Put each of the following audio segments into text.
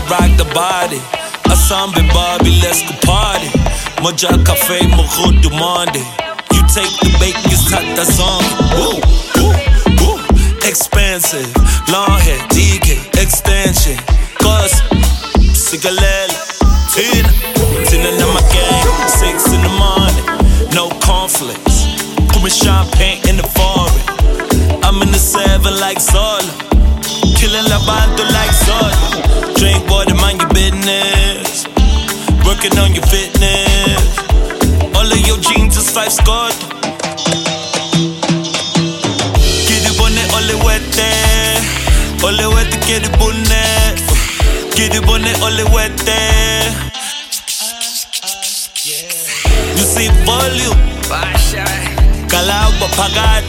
rock the body. Asambe Barbie, let's go party. Moja cafe, mojo demande. You take the bake, it's tata song. Woo, woo, woo. Expensive, long hair, DK, extension. Cause, Sigalele, Tina in my gang, 6 in the morning. No conflicts, pour me champagne in the foreign. I'm in the 7 like Solo, killing la bando like Solo. Drink water, mind your business, working on your fitness. All of your jeans is 5 scored. Get it on it, all it wet there. All it wet to get it bonnet. Get it on it, all it wet there. You see volume, Kalaba Pagat,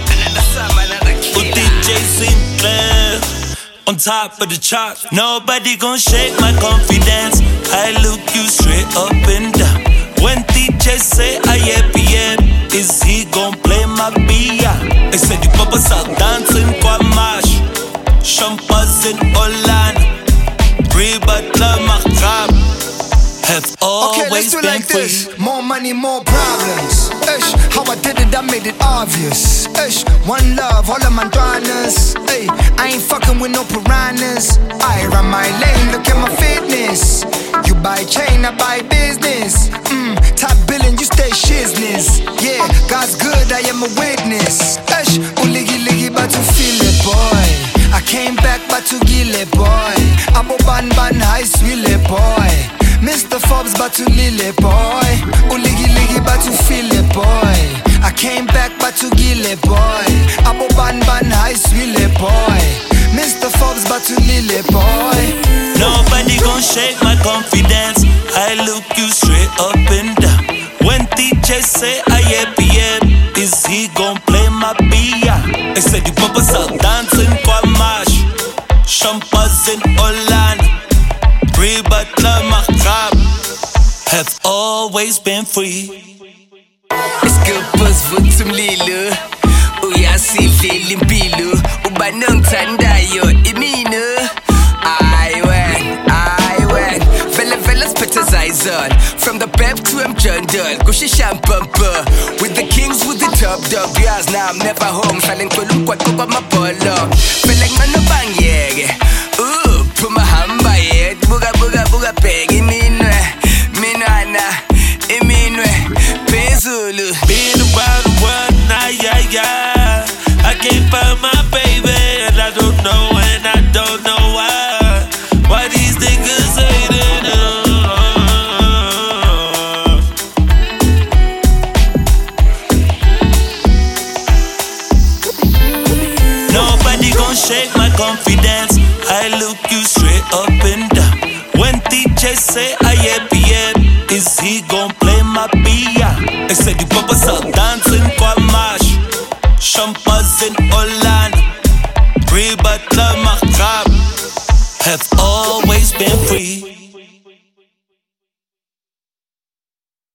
DJ Sinclair, on top of the chart. Nobody gon' shake my confidence. I look you straight up and down. When DJ say IAPM, is he gon' play my beer? They said the papas are dancing kwa mash. Champagne in Holland, Rebutler Macab. Have always okay, let's do it like free. this. More money, more problems. Ish, how I did it, I made it obvious. Ish, one love, all of my dryness. Ay, I ain't fucking with no piranhas. I run my lane, look at my fitness. You buy chain, I buy business. Top billing, you stay shizness. Yeah, God's good, I am a witness. Ish, uligi ligi, but to feel it, boy. I came back, but to kill it, boy. Abo ban ban high, sweet boy. Mr. Forbes, but to lily boy. Uligi ligi, but to feel it, boy. I came back, but to kill it, boy. Abo ban ban high, sweet boy. Mr. Forbes, but to lily boy. Nobody gon' shake my confidence. I look you straight up and down. When DJ say IAPM, is he gon' play my beer? They said the papas are dancing kwa mash. Champagne in Holland, Rebutler Macab. Have always been free. Iskapos vutum lilo, uyasilil impilo, ubanong tandayo imino. I went, fellas put his eyes on. From the pep to M. John Dunn, Gushi Shampampa. With the kings, with the top dog, yes, now I'm never home. Falling kolum kwa kopa mapolo. Feeling man no bang yeg. Ooh, put my hamba yeg. Buga peg, iminwe. Minwana, iminwe. Pezulu. Been around the world, nah, yeah. I can't find my baby, and I don't know, and I don't know why. Why these niggas hating Nobody gon' shake my confidence. I look you straight up and down. When DJ say IAPM, is he gon' play my beer? They said the papas are dancing kwa mash. Champagne in Holland.